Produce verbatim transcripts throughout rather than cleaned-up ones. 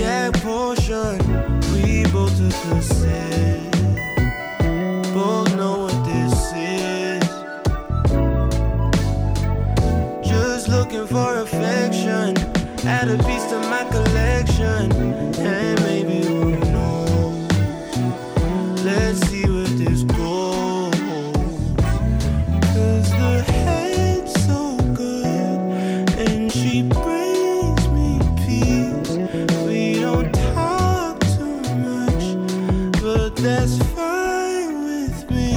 aphrodisiac potion. We both took a sip, both know what this is. Just looking for affection, add a piece to my collection, and maybe who knows, let's see where this goes. Cause the head's so good and she brings me peace. We don't talk too much, but that's fine with me.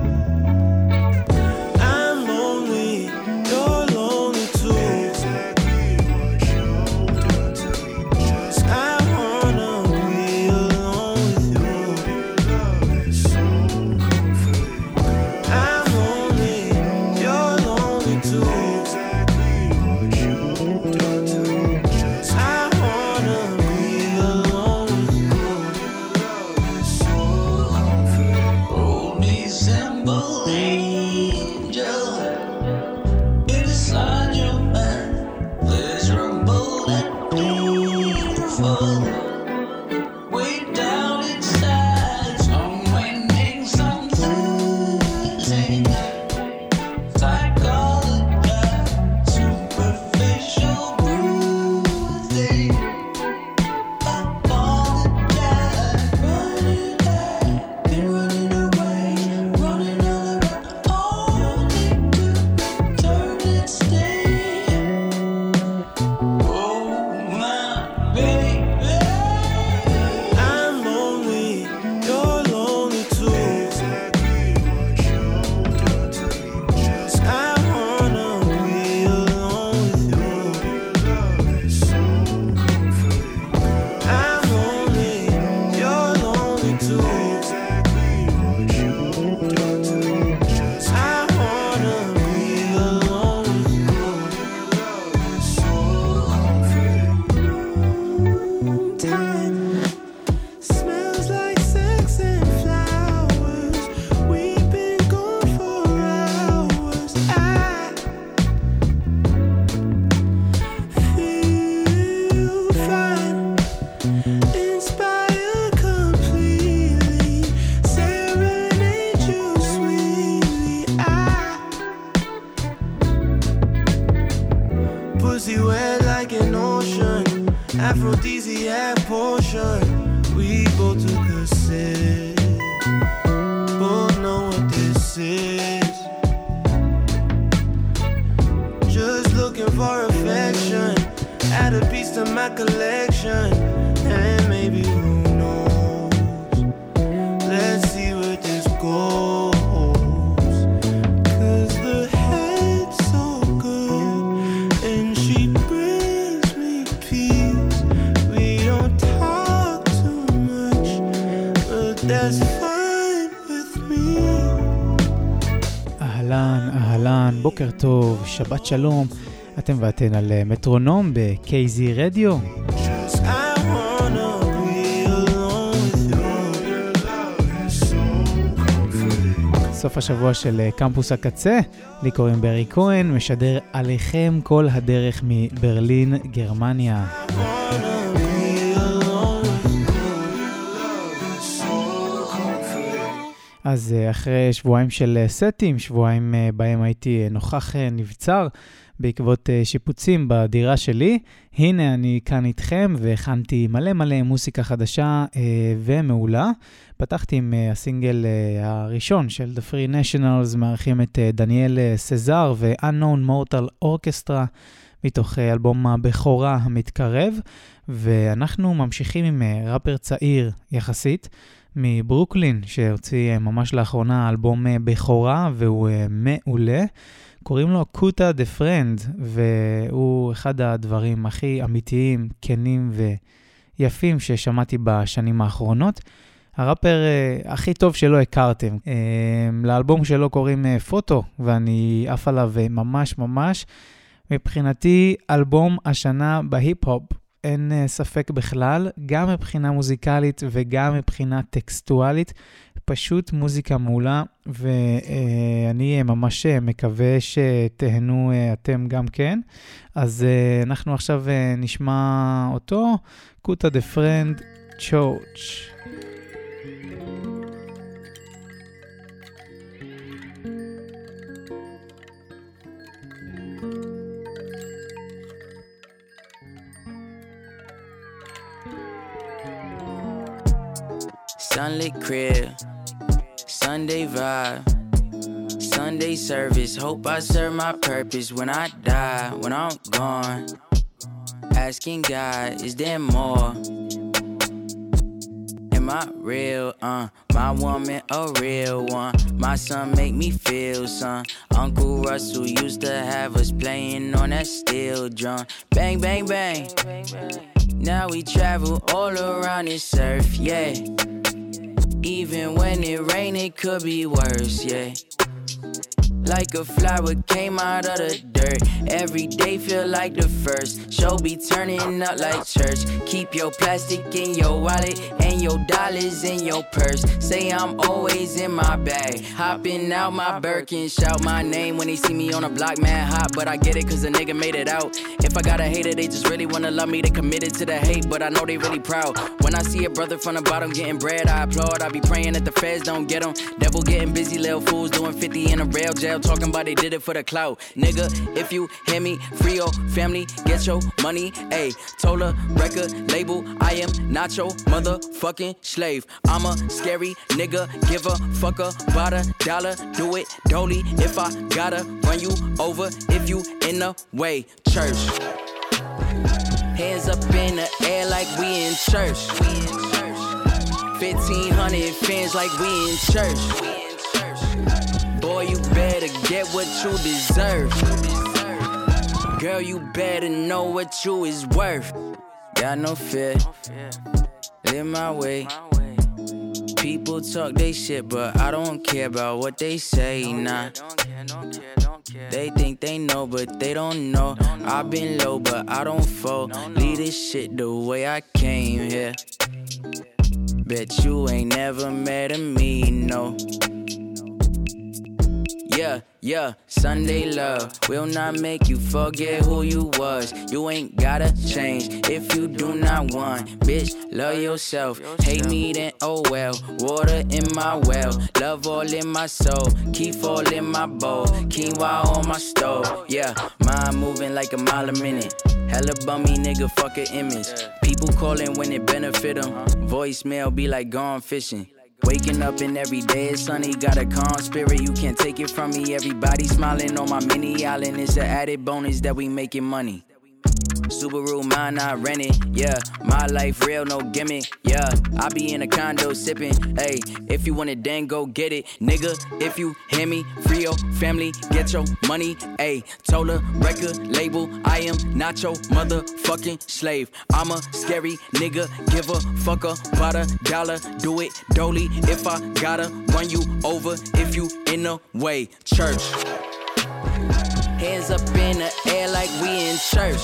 I'm lonely, you're lonely too. Exactly what you've done to me. Just I wanna be alone with you. Your love is so comforting. I'm lonely, you're lonely too. Exactly what you've done to me. Just I wanna be alone with you. Your love is so comforting. Oh, December angel, inside your mind, there's rumble and beautiful. Way down inside, some winning, some losing. Psychology, superficial bruising. Apologize, running back, been running away, running all around, only to turn and stay. Oh, my baby. I'm lonely, you're lonely too. Exactly what you've done to me. Just I wanna be alone with you. Your love is so comforting. I'm lonely, you're lonely too. Exactly what you've done to me. Just I wanna be alone with you. Your love is so comforting. Time smells like sex and flowers. We've been gone for hours. I feel fine, inspired completely, serenade you sweetly. I pussy wet like an ocean, aphrodisiac potion. We both took a sip, both know what this is. Just looking for affection, add a piece to my collection, and maybe who knows, let's see where this goes. Cause the head's so good and she brings me peace. We don't talk too much, but that's fine with me. אהלן, אהלן, בוקר טוב, שבת שלום. אתם ואתן על מטרונום ב-K Z רדיו. Just I wanna be alone with you. Your love is so comforting. סוף השבוע של קמפוס הקצה, לי קוראים ברי כהן, משדר עליכם כל הדרך מברלין, גרמניה. I wanna be alone with you. Your love is so comforting. אז אחרי שבועיים של סטים, שבועיים בהם הייתי נוכח נבצר בעקבות שיפוצים בדירה שלי, הנה אני כאן איתכם והכנתי מלא מלא מוסיקה חדשה ומעולה. פתחתי עם הסינגל הראשון של The Free Nationals, מארחים את דניאל סזר ו-Unknown Mortal Orchestra מתוך אלבום הבכורה המתקרב, ואנחנו ממשיכים עם ראפר צעיר יחסית מברוקלין שהוציא ממש לאחרונה אלבום בכורה והוא מעולה. קוראים לו קוטה דה פרנד, והוא אחד הדברים הכי אמיתיים, כנים ויפים ששמעתי בשנים האחרונות. הראפר uh, הכי טוב שלא הכרתם. Uh, לאלבום שלו קוראים uh, פוטו, ואני אף עליו ממש ממש. מבחינתי אלבום השנה בהיפ-הופ. אין uh, ספק בכלל, גם מבחינה מוזיקלית וגם מבחינה טקסטואלית, פשוט מוזיקה מעולה, ואני uh, ממש uh, מקווה שתהנו uh, אתם גם כן. אז uh, אנחנו עכשיו uh, נשמע אותו, קוטה דה פרנד, צ'ורץ'. Sunlit crib, Sunday vibe, Sunday service. Hope I serve my purpose when I die, when I'm gone. Asking God, is there more? Am I real? Uh, my woman a real one. My son make me feel son. Uncle Russell used to have us playing on that steel drum. Bang, bang, bang. Now we travel all around this earth, yeah. Even when it rain, it could be worse, yeah. Like a flower came out of the dirt. Every day feel like the first. Show be turning up like church. Keep your plastic in your wallet and your dollars in your purse. Say I'm always in my bag. Hopping out my Birkin. Shout my name when they see me on a block, man hot. But I get it cause a nigga made it out. If I got a hater, they just really wanna love me. They committed to the hate, but I know they really proud. When I see a brother from the bottom getting bread, I applaud. I be praying that the feds don't get them. Devil getting busy, little fools doing fifty in a rail jail. Talking about they did it for the clout. Nigga, if you hear me, free your family, get your money. Ayy, told a record label, I am not your motherfucking slave. I'm a scary nigga, give a fuck about a dollar. Do it dolly if I gotta run you over if you in the way. Church. Hands up in the air like we in church. fifteen hundred fans like we in church. Boy, you better get what you deserve. Girl, you better know what you is worth. Got no fear, live my way. People talk they shit, but I don't care about what they say, nah. They think they know, but they don't know. I've been low, but I don't fall. Leave this shit the way I came here. Bet you ain't never met a me, no. Yeah, yeah, Sunday love will not make you forget who you was. You ain't gotta change if you do not want. Bitch, love yourself. Hate me then, oh well. Water in my well. Love all in my soul. Keep all in my bowl. Quinoa on my stove. Yeah, mind moving like a mile a minute. Hella bummy nigga, fuck an image. People calling when it benefit them. Voicemail be like gone fishing. Waking up and every day is sunny. Got a calm spirit, you can't take it from me. Everybody smiling on my mini island. It's an added bonus that we making money. Subaru, mine, I rent it, yeah. My life real, no gimmick, yeah. I be in a condo sipping, hey. If you want it, then go get it, nigga. If you hear me, free your family, get your money, hey. Told a record label, I am not your motherfucking slave. I'm a scary nigga, give a fuck about a dollar. Do it dolly if I gotta run you over if you in the way. Church. Hands up in the air like we in church.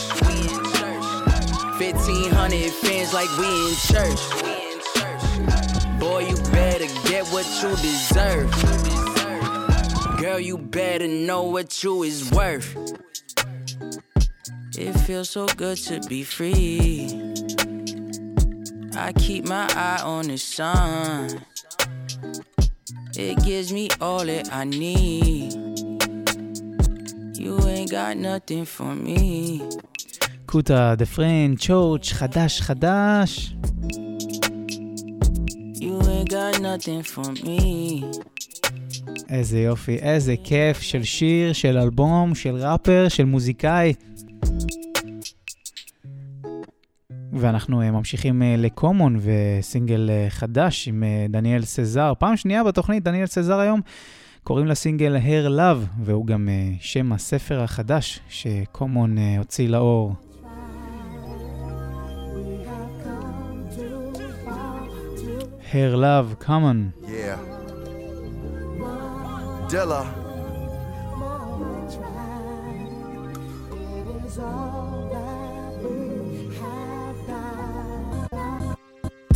fifteen hundred fans like we in church. Boy, you better get what you deserve. Girl, you better know what you is worth. It feels so good to be free. I keep my eye on the sun. It gives me all that I need. You ain't got nothing for me. קוטה דה פרנד, צ'ורץ', חדש חדש. You ain't got nothing for me. איזה יופי, איזה כיף של שיר, של אלבום, של ראפר, של מוזיקאי. ואנחנו ממשיכים לקומון וסינגל חדש עם דניאל סזר. פעם שנייה בתוכנית, דניאל סזר היום. קוראים לסינגל Her Love, והוא גם שם הספר החדש שקומון הוציא לאור. Her Love, come on. Yeah. Dilla. It is all that we have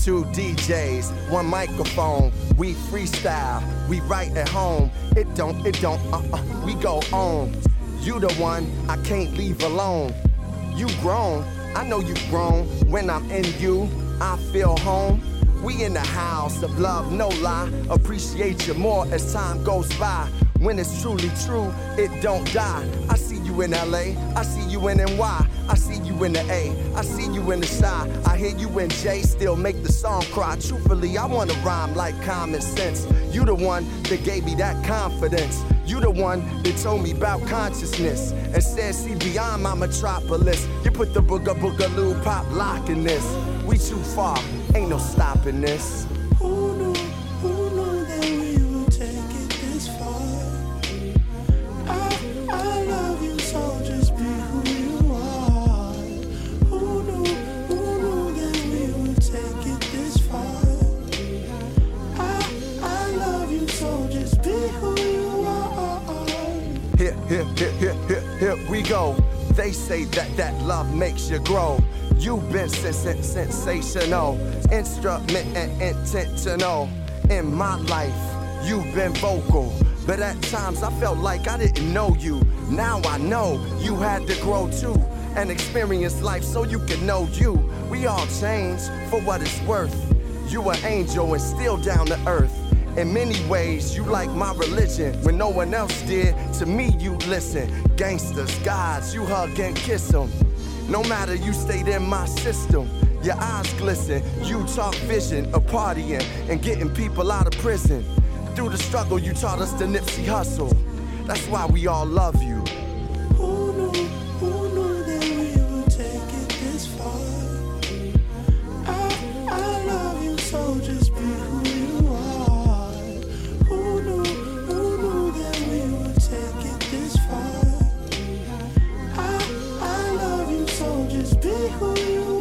Two D Js, one microphone. We freestyle, we write at home. It don't, it don't, uh-uh, we go on. You the one I can't leave alone. You grown, I know you grown. When I'm in you, I feel home. We in the house of love, no lie. Appreciate you more as time goes by. When it's truly true, it don't die. I see you in L A, I see you in N Y, I see you in the A, I see you in the Shy. I hear you in J, still make the song cry. Truthfully, I wanna rhyme like common sense. You the one that gave me that confidence. You the one that told me about consciousness and said, see beyond my metropolis. You put the booga boogaloo pop lock in this. We too far, ain't no stopping this. Who knew, who knew that we would take it this far? I, I love you, so just be who you are. Who knew, who knew that we would take it this far? I, I love you, so just be who you are. Here, here, here, here, here, here we go. They say that that love makes you grow. You've been sens- sens- sensational, instrument and intentional. In my life, you've been vocal, but at times I felt like I didn't know you. Now I know you had to grow too and experience life so you can know you. We all change for what it's worth. You an angel and still down to earth. In many ways, you like my religion. When no one else did, to me you listen. Gangsters, gods, you hug and kiss them. No matter, you stayed in my system. Your eyes glisten, you talk vision of partying and getting people out of prison. Through the struggle, you taught us the Nipsey hustle. That's why we all love you. Who knew, who knew that we would take it this far? I, I love you, so just be who you are. Who knew, who knew that we would take it this far? I, I love you, so just be who you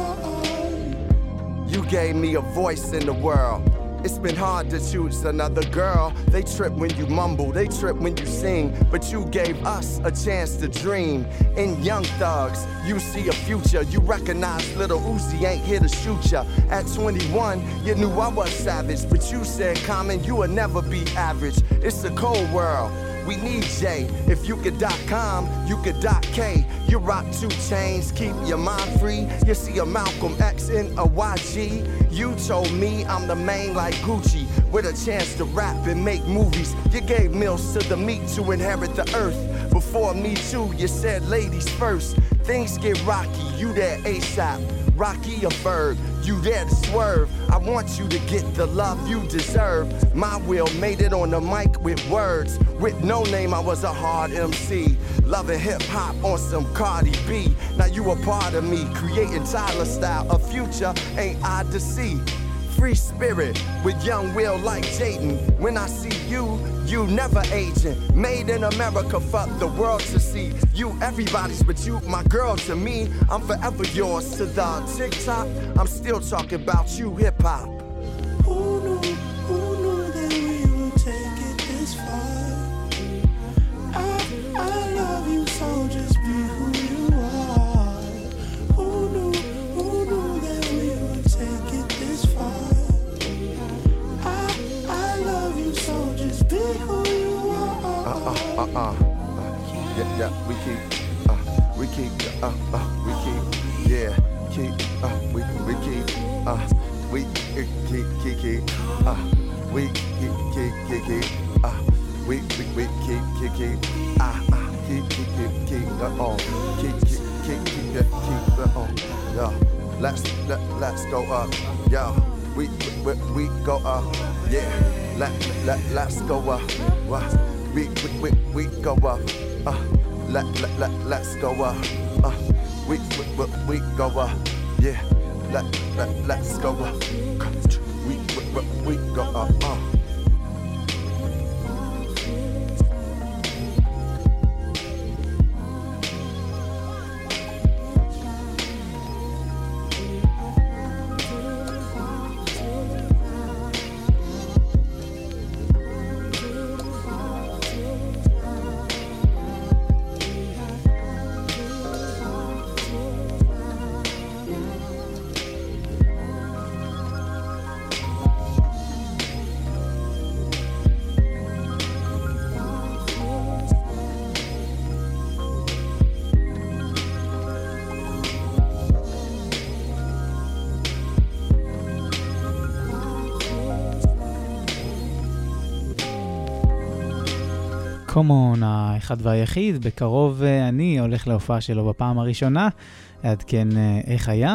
are. You gave me a voice in the world. It's been hard to choose another girl. They trip when you mumble, they trip when you sing. But you gave us a chance to dream. In Young Thugs, you see a future. You recognize little Uzi ain't here to shoot ya. At twenty-one, you knew I was savage. But you said, Common, you will never be average. It's a cold world. We need J. If you could dot com, you could dot K. You rock two chains, keep your mind free. You see a Malcolm X in a Y G. You told me I'm the main like Gucci, with a chance to rap and make movies. You gave meals to the meat to inherit the earth. Before me too, you said ladies first. Things get rocky, you there ASAP. Rocky or Ferg, you there to swerve. I want you to get the love you deserve. My will made it on the mic with words. With no name, I was a hard M C. Loving hip hop on some Cardi B. Now you a part of me, creating Tyler style. A future ain't odd to see. Free spirit with young Will like Jaden. When I see you, you never aging. Made in America, fuck the world to see. You everybody's but you my girl to me. I'm forever yours to the TikTok. I'm still talking about you hip hop. Who knew, who knew that we would take it this far? I, I love you, so just be who you are. Who knew, who knew that we would take it this far? I, I love you, so just be who you are. Uh uh uh uh. Yeah yeah we keep uh we keep uh uh we keep yeah keep uh we we keep uh we keep keep keep uh we keep keep keep keep uh we we we keep keep keep ah ah keep keep keep keep uh on keep keep keep keep keep keep uh on yo let's let let's go up yo we we we go up yeah let let let's go up what we we we we go up uh let let let let's go up uh we we we, we go up yeah let let let's go up we we we, we go up uh קומון, האחד והיחיד, בקרוב אני הולך להופעה שלו בפעם הראשונה, עדכן איך היה.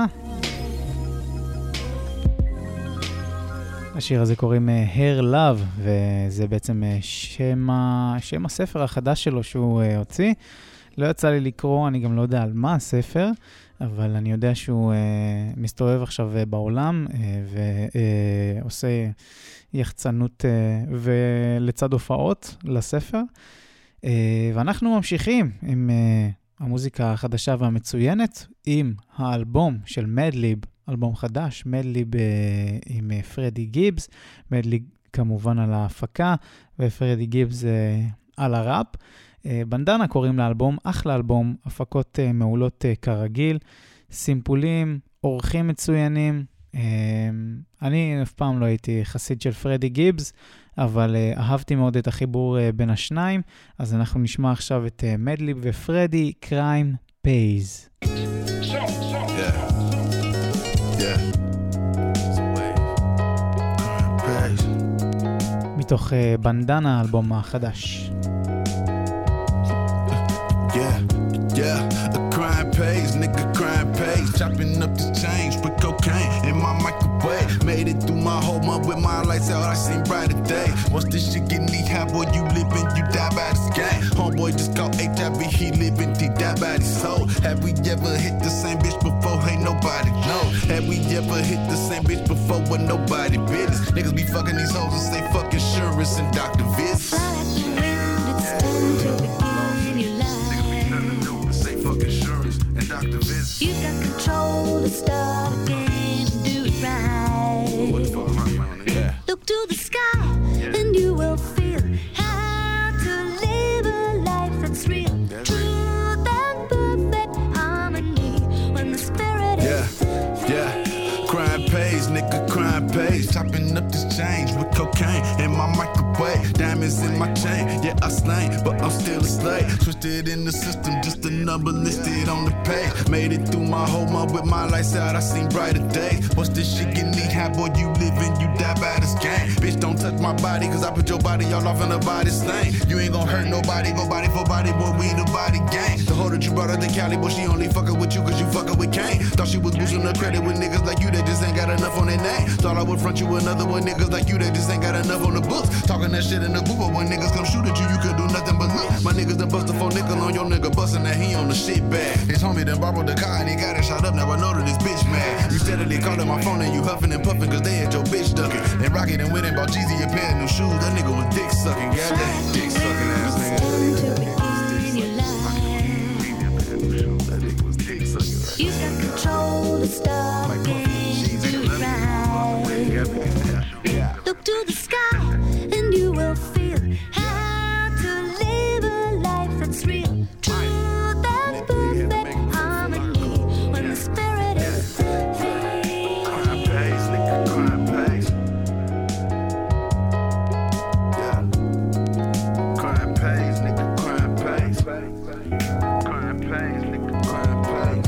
השיר הזה קוראים Hair Love, וזה בעצם שם, שם הספר החדש שלו שהוא הוציא. לא יצא לי לקרוא, אני גם לא יודע על מה הספר, אבל אני יודע שהוא uh, מסתובב עכשיו uh, בעולם uh, ועושה uh, יחצנות uh, ולצד הופעות לספר. Uh, ואנחנו ממשיכים עם uh, המוזיקה החדשה והמצוינת, עם האלבום של מדליב, אלבום חדש, מדליב uh, עם uh, פרדי גיבס, מדליב כמובן על ההפקה, ופרדי גיבס uh, על הראפ. בנדנה קוראים לאלבום, אחלה אלבום, הפקות uh, מעולות uh, כרגיל, סימפולים, אורחים מצוינים. Uh, אני אף פעם לא הייתי חסיד של פרדי גיבס, אבל uh, אהבתי מאוד את החיבור uh, בין השניים, אז אנחנו נשמע עכשיו את uh, מדליב ופרדי, Crime Pays. Yeah. Yeah. Pays. מתוך uh, בנדנה, האלבום החדש. Yeah, yeah, a crime pays, nigga, crime pays. Chopping up the change, put cocaine in my microwave. Made it through my whole month with my lights out, I seen brighter day. Once this shit get knee high, boy, you living, you die by this game. Homeboy just caught H I V, he living, he died by his soul. Have we ever hit the same bitch before? Ain't nobody know. Have we ever hit the same bitch before when nobody business? Niggas be fucking these hoes and say fuck insurance and doctor visits. You got control to stop and do it right. Look to the sky and you will feel how to live a life that's real. Truth and perfect harmony when the spirit yeah, is free. Yeah, crime pays, nigga, crime pays. Chopping up this change with cocaine in my microwave. Diamonds in my chain, yeah, I slain, but I'm still a slave. Twisted in the system, just a number listed on the page. Made it through my whole month with my lights out, I seen brighter days. Once this shit get knee high, boy, you living, you die by this game. Bitch, don't touch my body, cause I put your body all off in the body slang. You ain't gon' hurt nobody, go body for body, boy, we the body gang. The hoe that you brought her to Cali, boy, she only fucking with you cause you fucking with Kane. Thought she was boosting her credit with niggas like you that just ain't got enough on their name. Thought I would front you another one, niggas like you that just ain't got enough on the books. Talking that shit in the booth, but when niggas come shoot at you, you could do nothing but look. My niggas done bust a four nickel on your nigga, bustin' that he on the shit bag. His homie done borrowed the car and he got it shot up, now I know that this bitch mad. You steadily callin' my phone and you huffin' and puffin' cause they had your bitch ducking. And Rocket and went and bought Jeezy a pair of new shoes, that nigga was dick sucking, yeah, that dick sucking ass nigga. You got control to stop and do it right. Look to the sky and you will feel how to live a life that's real. Truth and perfect harmony when the spirit is free. Crime pays, nigga, crime pays. Yeah. Crime pays, nigga, crime pays. Crime pays, nigga, crime pays.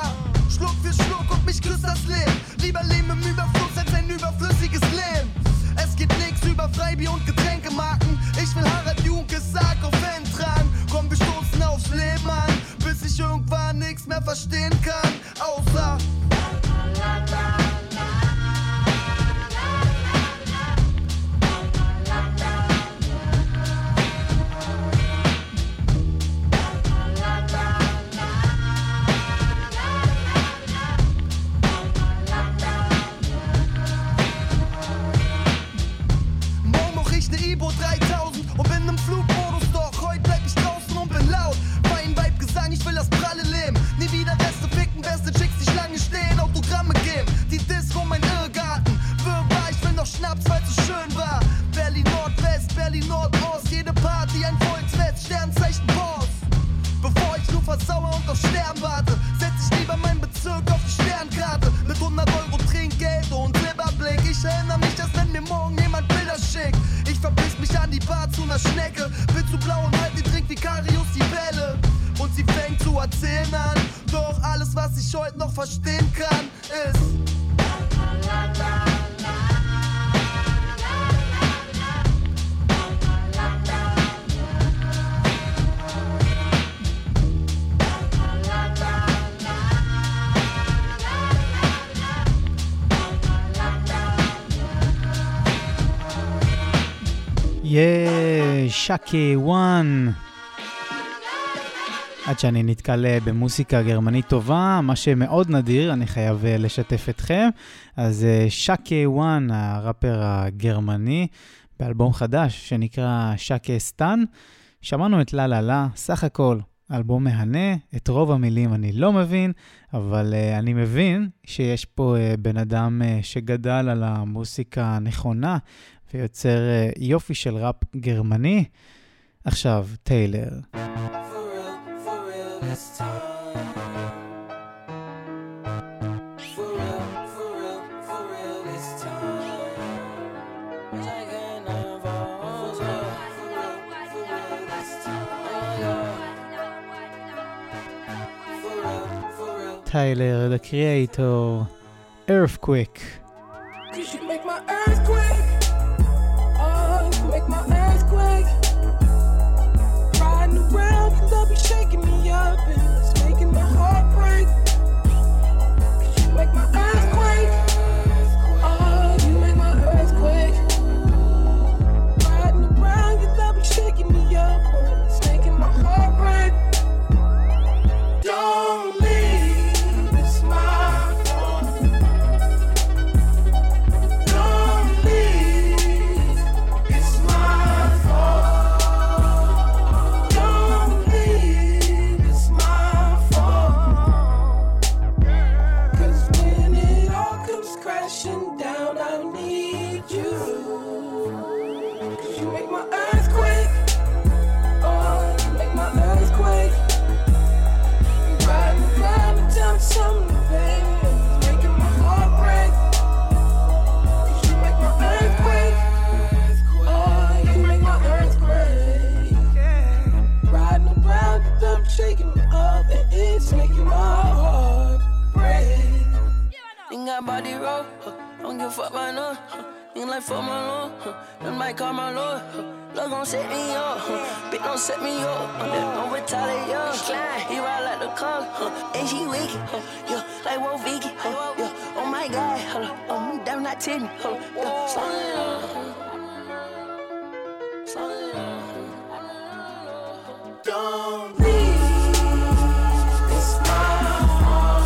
Lieber leben im Überfluss als ein überflüssiges Leben. Es geht nix über Freibier und Getränkemarken. Ich will Harald Junkes Sarg auf Fan tragen. Komm, wir stoßen aufs Leben an, bis ich irgendwann nix mehr verstehen kann. Außer Ibo dreitausend und bin im Flugmodus, doch heute bleib ich draußen und bin laut. Fein Vibe Gesang, ich will das pralle Leben. Nie wieder Reste ficken, beste Chicks, die Schlange stehen, Autogramme geben. Die Disco, mein Irrgarten, Wirrwarr, ich will noch Schnaps, weil's so schön war. Berlin Nordwest, Berlin Nordost, jede Party ein Volksfest, Sternzeichen Boss. Bevor ich nur versauere und auf Stern warte, setz ich lieber meinen Bezirk auf die Sternkarte. Mit hundert Euro Trinkgeld und Silberblick. Ich erinnere mich, dass wenn mir morgen jemand Bilder schickt, ich verpiss mich an die Bar zu ner Schnecke. Bin zu blau und halt die Trink Vicarius die Welle. Und sie fängt zu erzählen an. Doch alles, was ich heute noch verstehen kann, ist יא, שקי וואן. עד שאני נתקלה במוסיקה גרמנית טובה, מה שמאוד נדיר, אני חייב לשתף אתכם. אז שקי וואן, הראפר הגרמני, באלבום חדש שנקרא שקי סטן. שמענו את לה לה לה, סך הכל אלבום מהנה, את רוב המילים אני לא מבין, אבל uh, אני מבין שיש פה uh, בן אדם uh, שגדל על המוסיקה הנכונה, ויוצר uh, יופי של ראפ גרמני. עכשיו, טיילר. For real, for real this time. For real, for real, for real this time. Like an evolve. For real, for real, for real this time. Oh yeah. For real, for real. טיילר, the creator, Earthquake. Cause you make my earthquake. Oh, you make my earthquake. Riding around, you love me shaking me up, and it's making my heart break. Cause you make my earthquake. Oh, you make my earthquake. Riding around, you love me shaking me up, and it's making my heart break. Don't leave, it's my fault. Don't leave, it's my fault. Don't leave, it's my fault. Cause when it all comes crashing down, I need you. Cause you make my earthquake. Oh, you make my earthquake. Riding around and tell me something, baby, it's making my heart break. Cause you make my earthquake. Oh, you make my earthquake. Riding around and tell me shaking me up, and it's making my heart break. Think I body roll, huh? Don't give a fuck by no, huh? Think like fuck my lord, huh? Them might call my lord, huh? Love gon' set me up, huh? Bitch don't set me up, huh? Don't retaliate, young slime. He ride like the car, huh? And she wicked, huh? Yeah, like Wolf Vicky, huh? Yeah, oh my God, hold up, oh me damn not titty, hold up, yeah, slow it down, slow it down. Don't leave, it's my fault.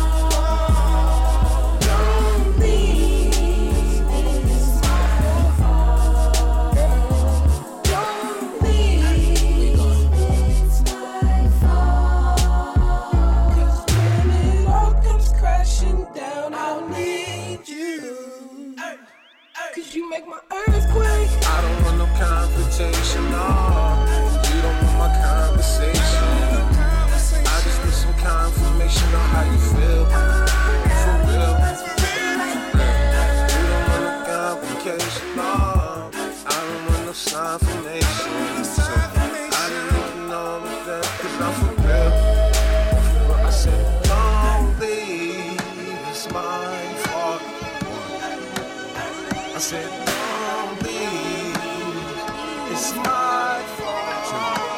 Don't leave, it's my fault. Don't leave, it's my fault. Cause when it all comes crashing down, I'll need you. Cause you make my earthquake. I don't want no confrontation, no. You don't want my conversation. I just need some confirmation on how you feel. For real. You don't want no complication, no. I don't want no confirmation. So I didn't even know that, cause I'm for real. I said, don't leave, it's my fault. I said, don't It's my fault.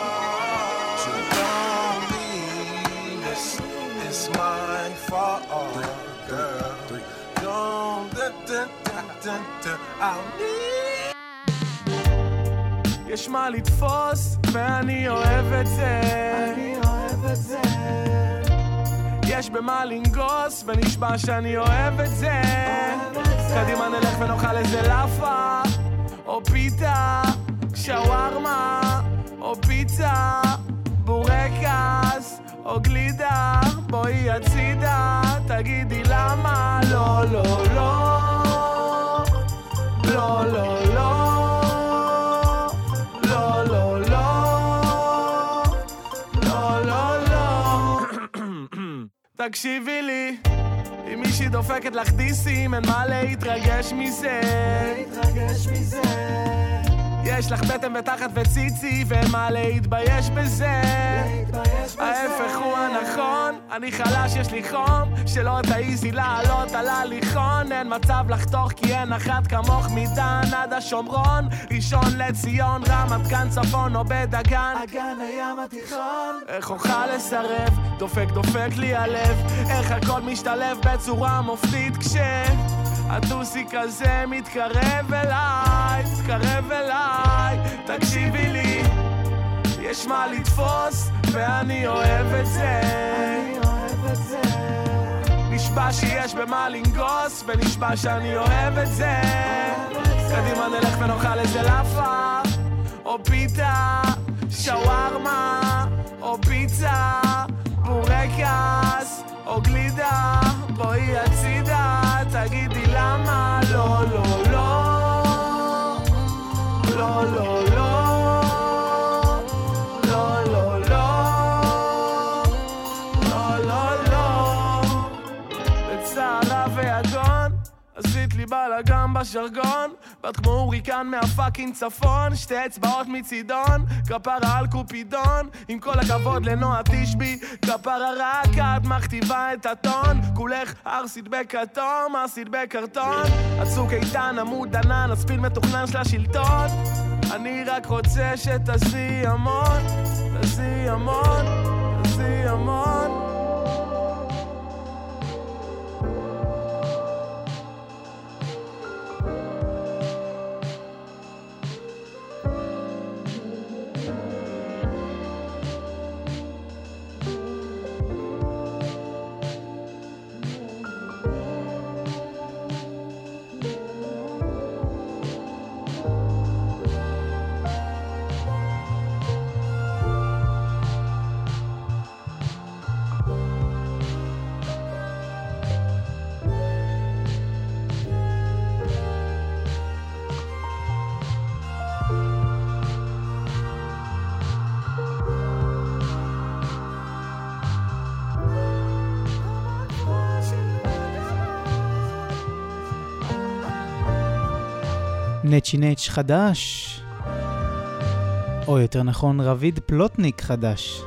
Don't leave. It's, it's my fault, girl. Don't, da, da, da, da, da. I'll need. יש מה לתפוס, ואני אוהב את זה. אני אוהב את זה. יש במה לנגוס, ונשבע שאני אוהב את זה. קדימה נלך ונאכל איזה לאפה, או פיתה, שווארמה, או פיצה, בורקס, או גלידה. בואי הצידה, תגידי למה לא, לא, לא. לא, לא, לא. לא, לא, לא. לא, לא, לא. תקשיבי לי, אם מישהי דופקת לך דיסים, אין מה להתרגש מזה. להתרגש מזה. יש לך בטן בתחת וציצי, ואין מה להתבייש בזה. להתבייש בזה. ההפך הוא הנכון, אני חלש, יש לי חום, שלא תעיזי לעלות על הליכון. אין מצב לחתוך כי אין אחת כמוך, מדן עד השומרון, ראשון לציון, רמת גן, צפון או בדגן, אגן הים התיכון. איך אוכל לסרב, דופק דופק לי הלב, איך הכל משתלב בצורה מופתית כשה הטוסי כזה מתקרב אליי, מתקרב אליי. תקשיבי לי, יש מה לתפוס, ואני אוהב את זה. אני אוהב את זה. נשבע שיש במה לנגוס, ונשבע שאני אוהב את זה. קדימה נלך ונאכל איזה לאפה, או פיתה, שווארמה, או פיצה, בורקס, או גלידה. בואי הצידה, תגידי למה לא, לא, לא. לא, לא, לא. לא, לא, לא. לא, לא, לא. בצערה ויגון, עשית לי בלגן בשרגון, בת כמו הוריקן מהפאקינג צפון, שתי אצבעות מצידון, כפרה על קופידון, עם כל הכבוד לנועה תשבי, כפרה רק את מכתיבה את הטון, כולך ארסית בכתום, ארסית בקרטון, הצוק איתן עמוד ענן, הספיל מתוכנן של השלטון. אני רק רוצה שתעשי המון, תעשי המון, תעשי המון. נצ'י נץ' חדש, או יותר נכון רביד פלוטניק חדש.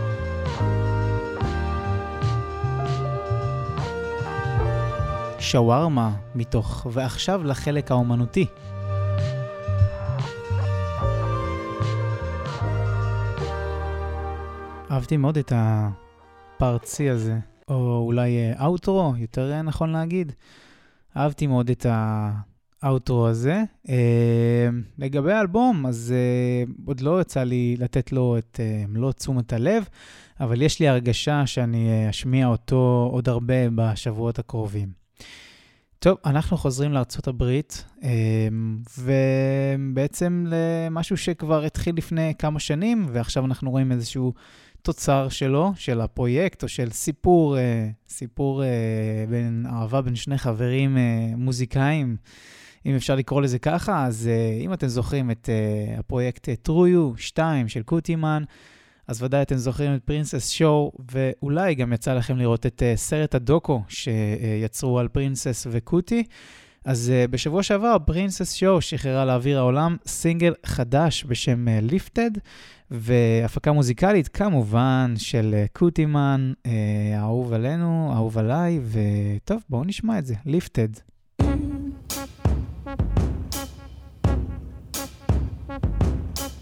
שווארמה מתוך ועכשיו לחלק האומנותי. אהבתי מאוד את הפרצי הזה, או אולי אוטרו, יותר נכון להגיד. אהבתי מאוד את ה... האוטרו הזה. Uh, לגבי האלבום, אז uh, עוד לא יצא לי לתת לו את uh, מלוא תשומת הלב, אבל יש לי הרגשה שאני uh, אשמיע אותו עוד הרבה בשבועות הקרובים. טוב, אנחנו חוזרים לארצות הברית, uh, ובעצם למשהו שכבר התחיל לפני כמה שנים, ועכשיו אנחנו רואים איזשהו תוצר שלו, של הפרויקט, או של סיפור, uh, סיפור uh, בין אהבה בין שני חברים uh, מוזיקאים, אם אפשר לקרוא לזה ככה. אז uh, אם אתם זוכרים את uh, הפרויקט uh, True You שתיים של קוטימן, אז ודאי אתם זוכרים את פרינסס שואו, ואולי גם יצא לכם לראות את uh, סרט הדוקו שיצרו על פרינסס וקוטי. אז uh, בשבוע שעבר פרינסס שואו שחררה לאוויר העולם סינגל חדש בשם uh, Lifted, והפקה מוזיקלית כמובן של uh, קוטימן, uh, אהוב עלינו, אהוב עליי, וטוב, בואו נשמע את זה, Lifted.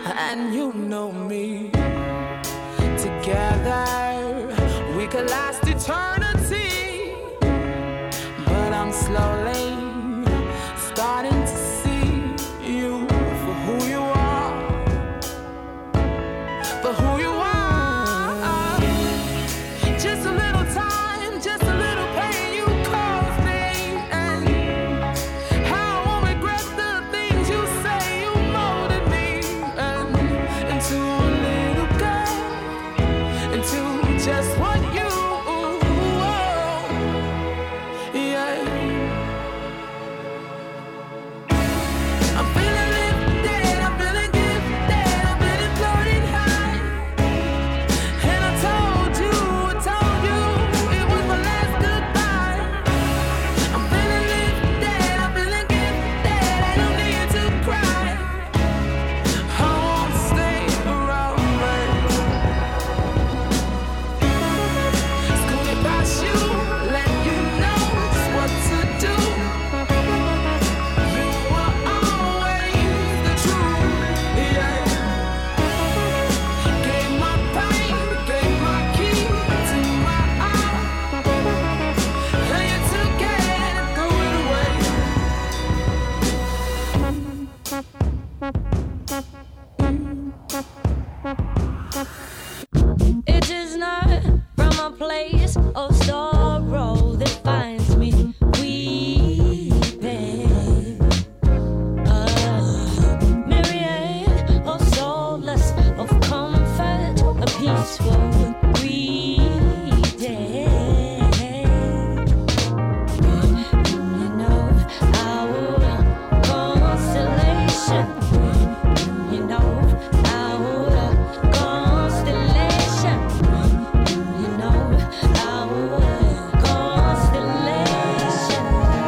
and you know me. Together we could last eternity, but I'm slowly starting to see you for who you are, for who you are. Just a little time, just a little pain you caused me, and how I won't regret the things you say. You molded me and into a little girl, into just what you are. Yeah. I'm feeling lifted, I'm feeling gifted, I'm feeling floating high. And I told you, I told you, it was my last goodbye. I'm feeling lifted, I'm feeling gifted, I don't need to cry. I won't stay around, babe. Scooting past you, let you know just what to do. You were always the truth, yeah. Gave my pain, gave my key to my heart, and you took it and threw it away. It is not from a place of sorrow that finds me weeping. A myriad of soulless, of comfort, a peaceful greeting. You know our constellation. You know our constellation. You know our constellation.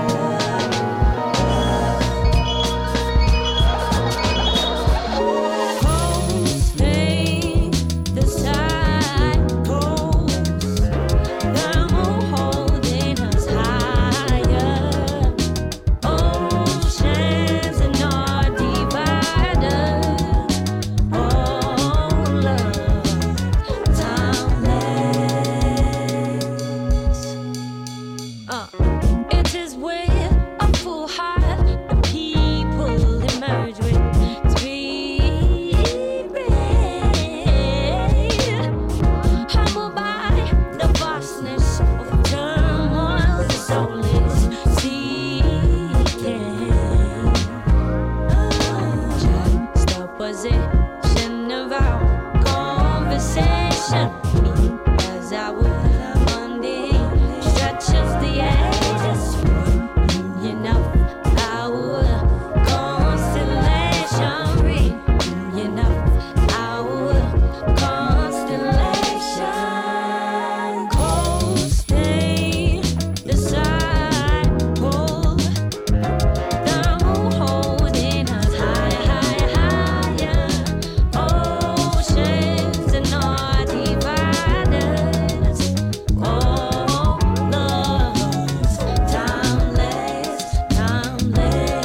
Coasting the cycles, them holding us higher. Oceans and our dividers, all love timeless. Uh, it is with a full heart the people emerge with spirit, humbled by the vastness of turmoil the soul is seeking. Juxtaposition of our conversation as our bonding stretches the edges. Union of our constellation, reunion of our constellation. Coasting the cycle, them holding us higher, higher, higher. Oceans and our dividers, all loves timeless, timeless.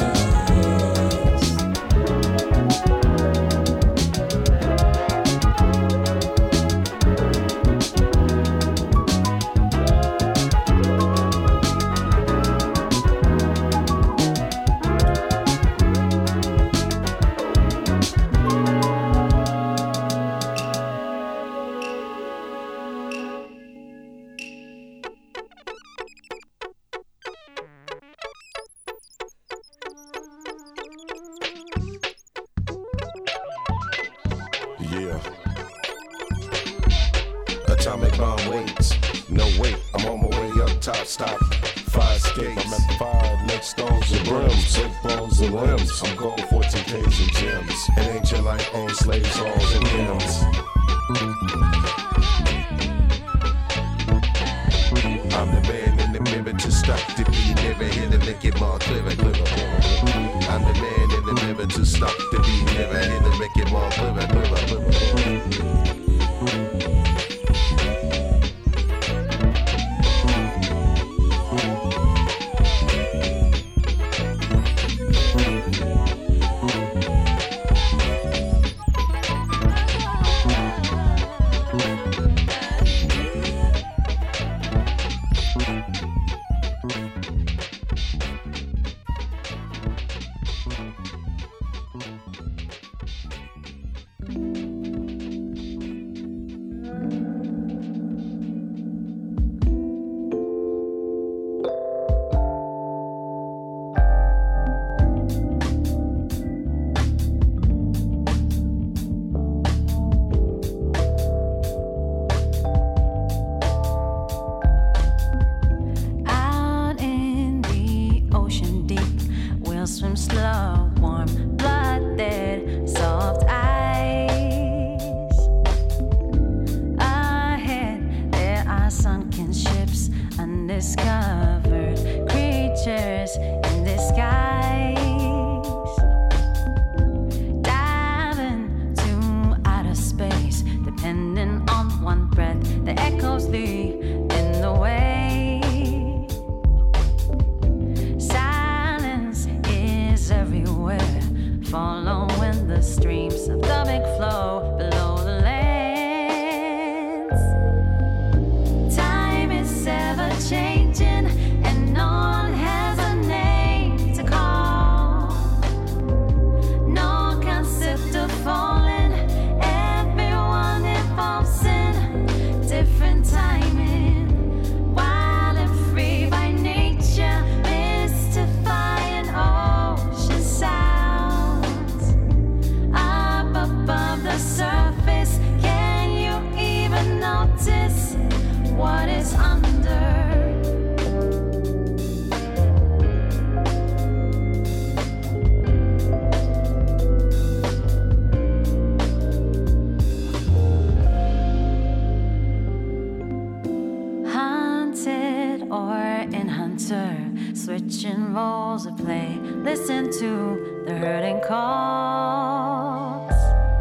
Yeah. Atomic bomb waits. No wait, I'm on my way up top. Stop. Fire escapes. I'm at the fire next stones and brims. Break bones and limbs. I'm gold fourteen K's and gems. It ain't your life on slaves, halls and hymns. I'm the man in the mirror to stop the beat. Never hit a lick it more clearer, clearer. I'm the man in the mirror to stop the beat. Never hit a lick it more clearer, clearer, clearer. the streams of comic flow below the lands. Time is ever changing, and no one has a name to call. No concept of falling. Everyone evolves in different timing. Wild and free by nature, mystifying ocean sounds. Up above the surface, can you even notice what is under? Haunted or in hunter, switching roles of play. Listen to the hurting calls.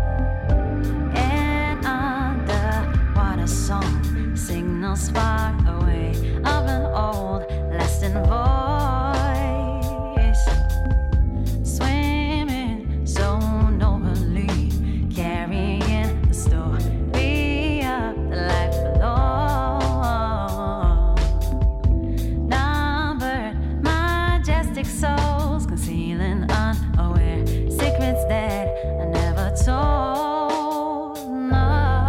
An underwater song signals far away of an old lasting voice. Swimming so nobly, carrying the story of the life below. Numbered majestic souls concealing unaware secrets that are never told. No.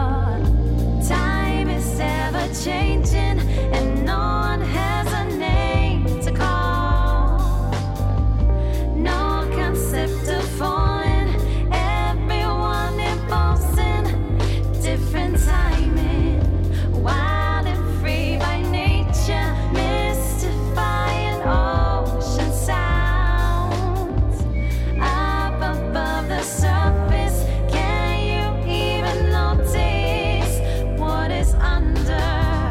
Time is ever changing, and no one has a name to call. No concept of falling. Everyone evolves in different timing. Wild and free by nature, mystifying ocean sounds. Up above the surface, can you even notice what is under?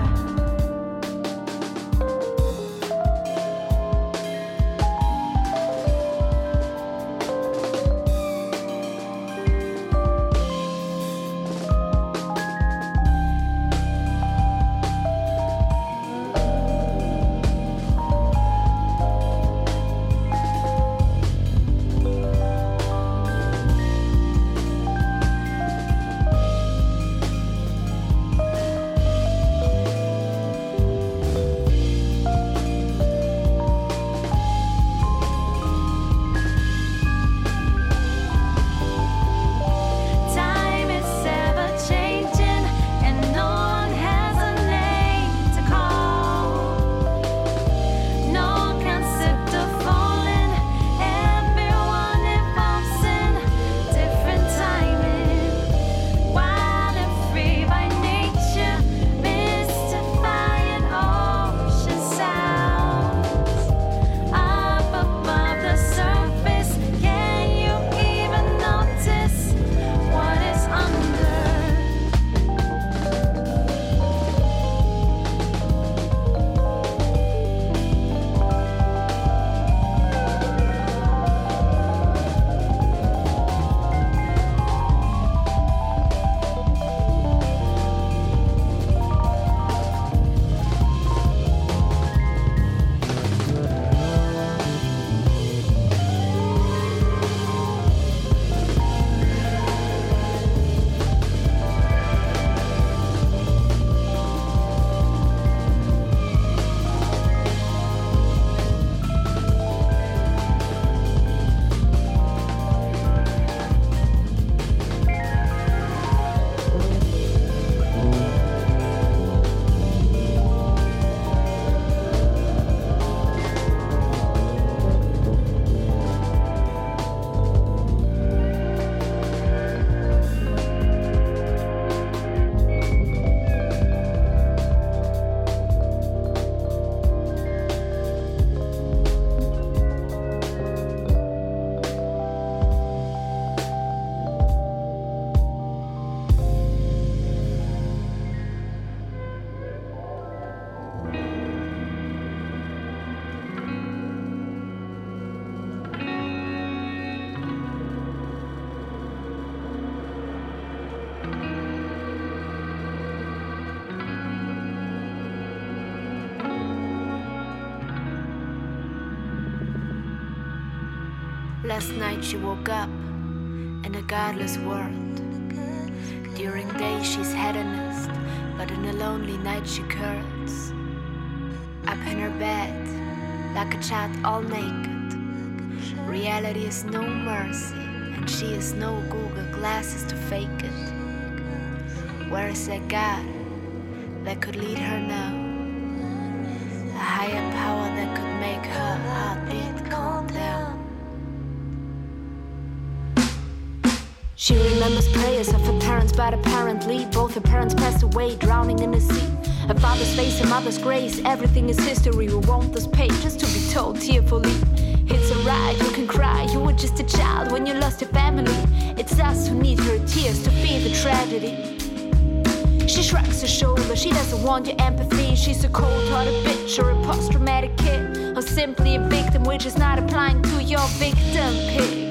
Time is ever changing, and no one has a name to call. No concept of falling. Everyone evolves in different timing. Wild and free by nature, mystifying ocean sounds. Up above the surface, can you even notice what is under? Last night she woke up in a godless world. During day she's hedonist, but in a lonely night she curls. Up in her bed, like a child all naked. Reality is no mercy, and she has no Google glasses to fake it. Where is that God that could lead her now? A higher power that could make her heartbeat calm down. She remembers prayers of her parents, but apparently both her parents passed away, drowning in the sea. Her father's face, her mother's grace, everything is history. We want those pages to be told tearfully. It's alright, you can cry, you were just a child when you lost your family. It's us who need her tears to feel the tragedy. She shrugs her shoulder, she doesn't want your empathy. She's a cold-hearted bitch or a post-traumatic kid, or simply a victim which is not applying to your victim pick.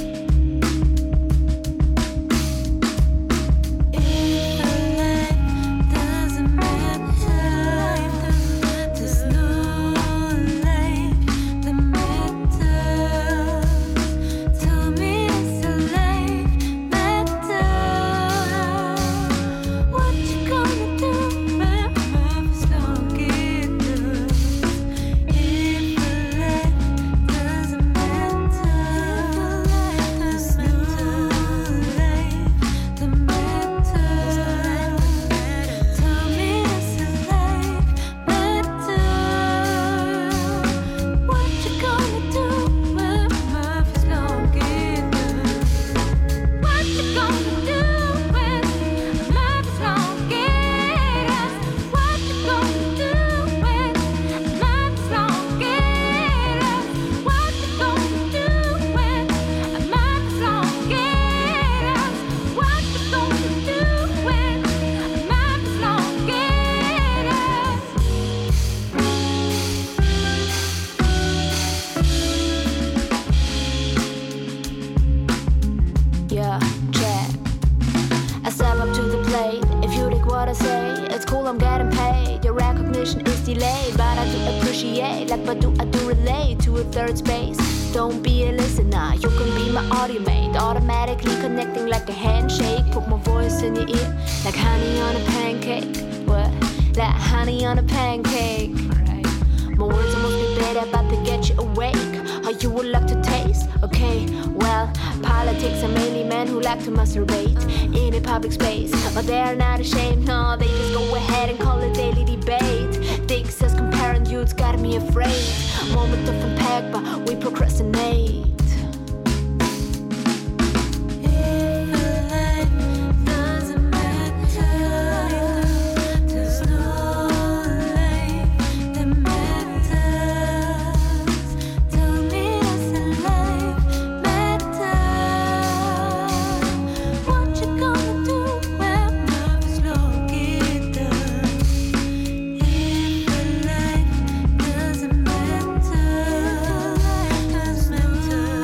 Third space, don't be a listener, you can be my audio mate. Automatically connecting like a handshake. Put my voice in your ear like honey on a pancake. What? Like honey on a pancake. Right. My words must be better, but to get you awake. How you would like to taste? Okay, well, politics are mainly men who like to masturbate in a public space, but they're not ashamed. No, they just go ahead and call it daily debate. Dicks as comparing youths got me afraid. Moment of impact, but we procrastinate. Matter.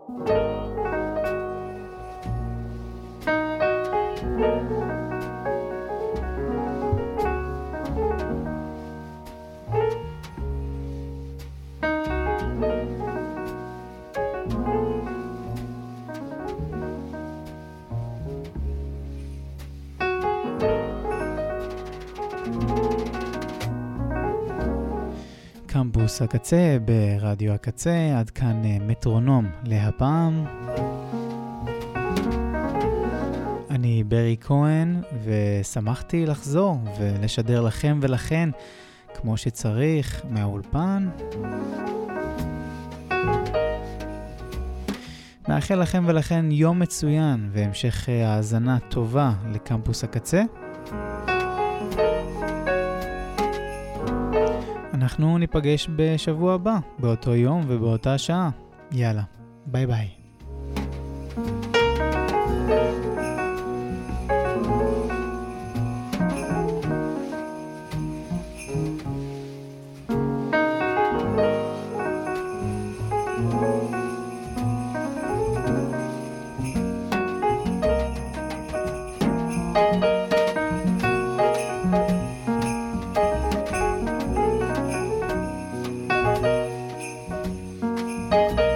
קמפוס הקצה ברדיו הקצה, עד כאן מטרונום להפעם. אני ברי כהן ושמחתי לחזור ולשדר לכם ולכן כמו שצריך מהאולפן. מאחל לכם ולכן יום מצוין והמשך האזנה טובה לקמפוס הקצה. אנחנו ניפגש בשבוע הבא, באותו יום ובאותה שעה. יאללה, ביי ביי. Thank you.